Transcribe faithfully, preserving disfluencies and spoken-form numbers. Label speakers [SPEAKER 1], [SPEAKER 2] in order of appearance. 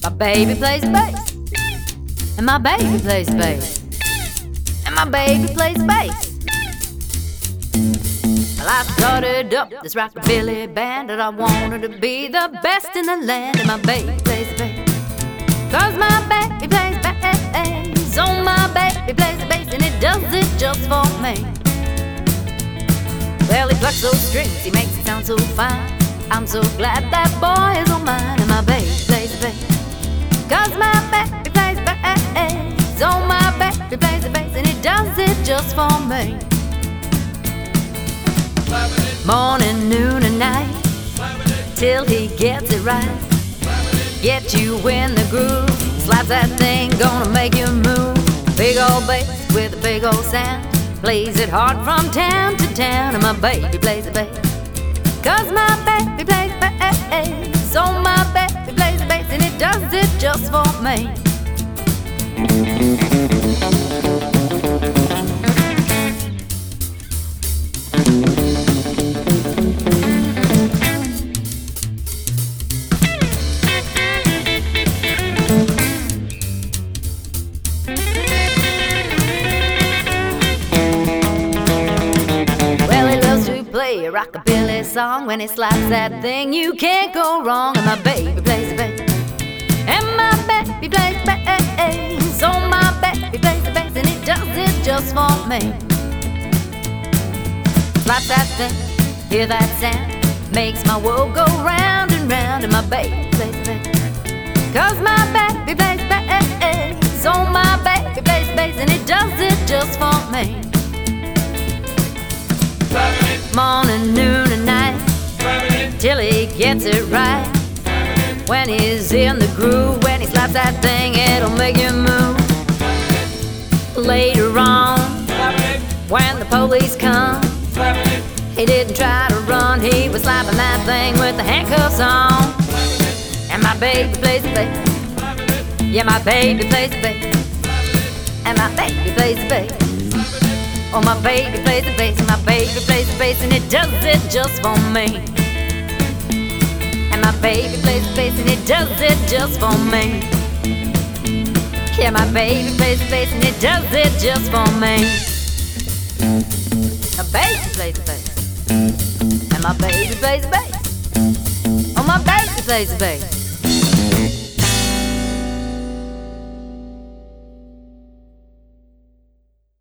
[SPEAKER 1] My baby plays bass, and my baby plays bass, and my baby plays bass. Well, I started up this rockabilly band that I wanted to be the best in the land, and my baby plays the bass. Cause my baby plays bass, oh my baby plays the bass, and it does it just for me. Well, he plucks those strings, he makes it sound so fine. I'm so glad that boy is all mine, and my baby plays the bass. Cause my baby plays bass, oh my baby plays the bass, and he does it just for me. Morning, noon, and night, till he gets it right. Get you in the groove, slaps that thing, gonna make you move. Big old bass with a big old sound, plays it hard from town to town, and my baby plays the bass. Cause my baby plays bass, oh my baby plays the bass, and it does it just for me. Play a rockabilly song. When he slaps that thing, you can't go wrong. And my baby plays the bass, and my baby plays bass, so my baby plays the bass, and he does it just for me. Slaps that thing, hear that sound, makes my world go round and round. And my baby plays the bass, cause my baby plays bass, so my baby plays bass, and he does it just for me. Morning, noon, and night, till he gets it right. When he's in the groove, when he slaps that thing, it'll make you move. Later on, when the police come, he didn't try to run, he was slapping that thing with the handcuffs on. And my baby plays the bass, yeah, my baby plays the bass, and my baby plays the bass. Oh, my baby plays the bass, my baby plays the bass, and it does it just for me. And my baby plays the bass, and it does it just for me. Yeah, my baby plays the bass, and it does it just for me. My baby plays the bass, and my baby plays the bass. Oh, my baby plays the bass,